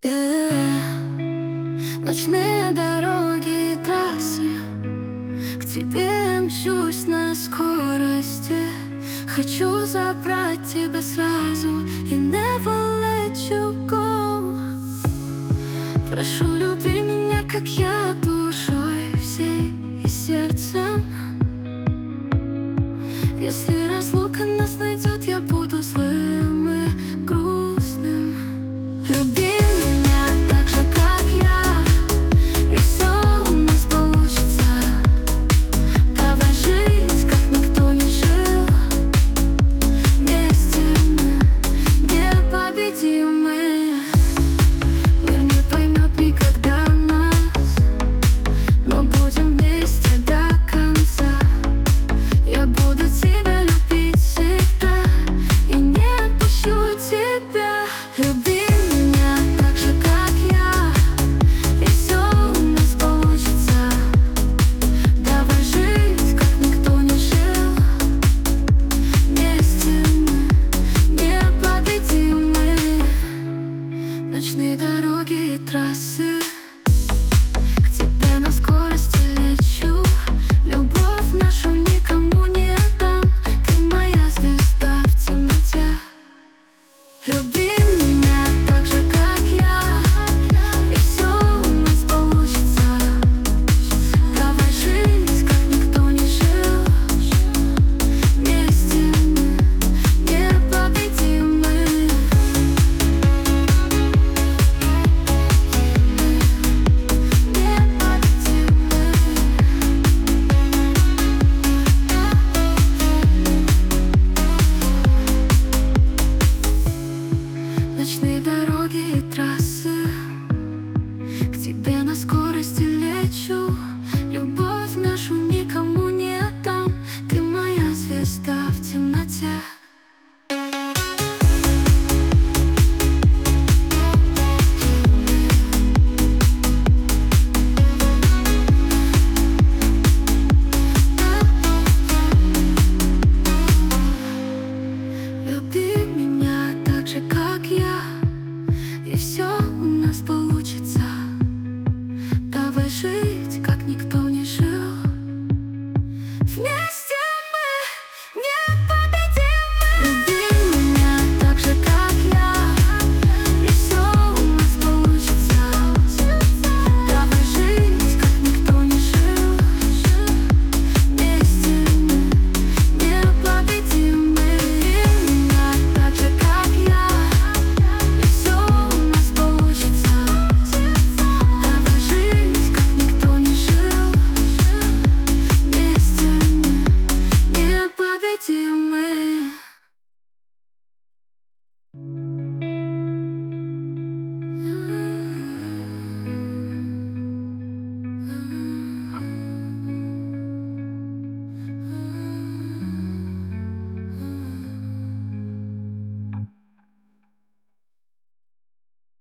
Ночные дороги и трассы, к тебе мчусь на скорости. Хочу забрать тебя сразу и never let you go. Прошу, люби меня, как я, душой всей и сердцем. Если разлука нас найдет, я буду злым и грустным. Люби меня так же, как я, и все у нас получится. Давай жить, как никто не жил. Вместе мы непобедимы. Мир не поймет никогда нас, но будем вместе до конца. Я буду тебя любить всегда и не отпущу тебя. Люби меня так же, как я, и все у нас получится. Давай жить, как никто не жил. Вместе мы непобедимы. Ночные дороги и трассы,